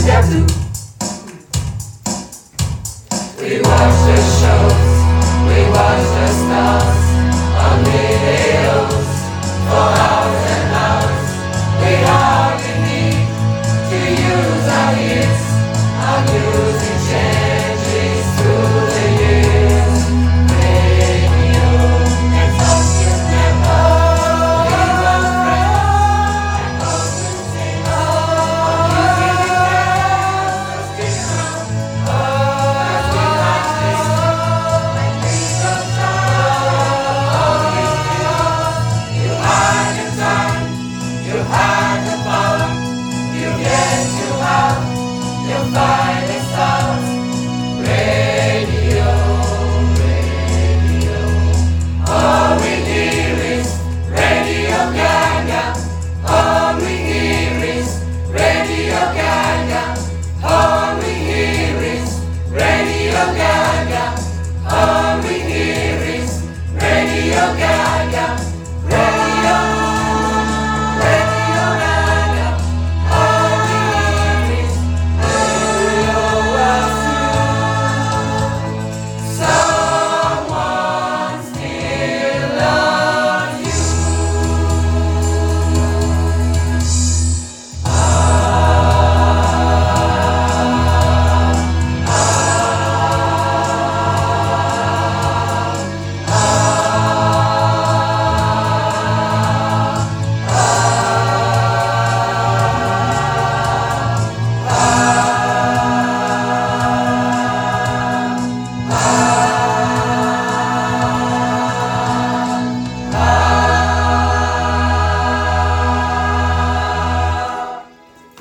We watched the shows, we watched the stars on videos for hours and hours. We hardly need to use our ears. Our music changes through the years. Radio, and some you never leave a friend. And those who sing our music never stick around. As we watch this, and think of time, always beyond. You had the time, you had the power, you get to have your fire.